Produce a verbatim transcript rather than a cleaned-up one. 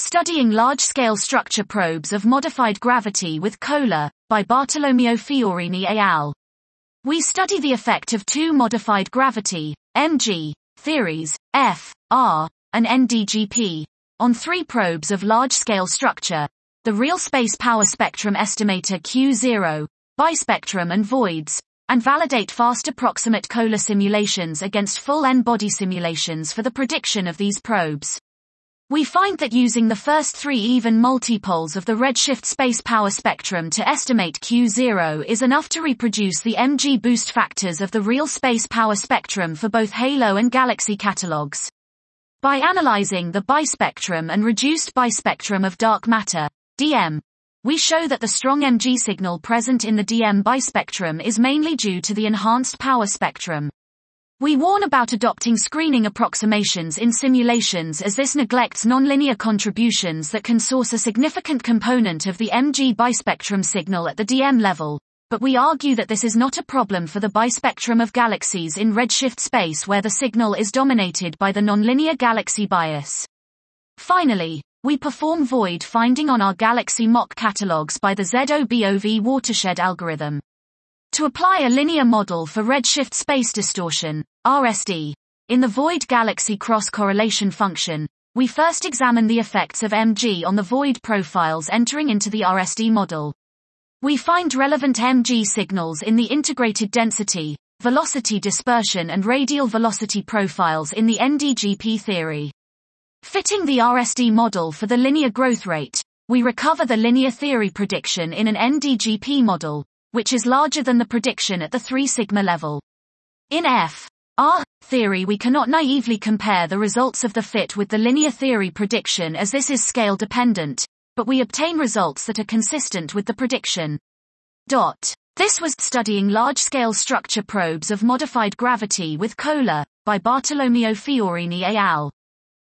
Studying Large-Scale Structure Probes of Modified Gravity with COLA, by Bartolomeo Fiorini et al. We study the effect of two modified gravity, M G, theories, F, R, and N D G P, on three probes of large-scale structure, the Real Space Power Spectrum Estimator Q zero, bispectrum and voids, and validate fast approximate COLA simulations against full N-body simulations for the prediction of these probes. We find that using the first three even multipoles of the redshift space power spectrum to estimate Q zero is enough to reproduce the M G boost factors of the real space power spectrum for both Halo and Galaxy catalogs. By analyzing the bispectrum and reduced bispectrum of dark matter, D M, we show that the strong M G signal present in the D M bispectrum is mainly due to the enhanced power spectrum. We warn about adopting screening approximations in simulations as this neglects nonlinear contributions that can source a significant component of the M G bispectrum signal at the D M level, but we argue that this is not a problem for the bispectrum of galaxies in redshift space where the signal is dominated by the nonlinear galaxy bias. Finally, we perform void finding on our galaxy mock catalogs by the ZOBOV watershed algorithm. To apply a linear model for redshift space distortion, R S D, in the void galaxy cross-correlation function, we first examine the effects of M G on the void profiles entering into the R S D model. We find relevant M G signals in the integrated density, velocity dispersion and radial velocity profiles in the N D G P theory. Fitting the R S D model for the linear growth rate, we recover the linear theory prediction in an N D G P model, which is larger than the prediction at the three sigma level. In F, R, theory we cannot naively compare the results of the fit with the linear theory prediction as this is scale dependent, but we obtain results that are consistent with the prediction. Dot. This was Studying Large-Scale Structure Probes of Modified Gravity with COLA, by Bartolomeo Fiorini et al.